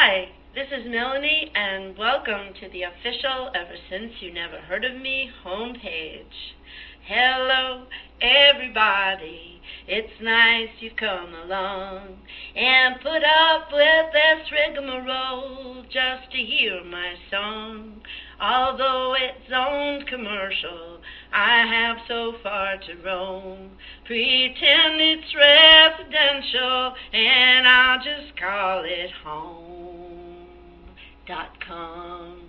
Hi, this is Melanie, and welcome to the official Ever Since You Never Heard of Me homepage. Hello, everybody. It's nice you've come along and put up with this rigmarole just to hear my song. Although it's owned commercial, I have so far to roam. Pretend it's residential, and I'll just call it home.com.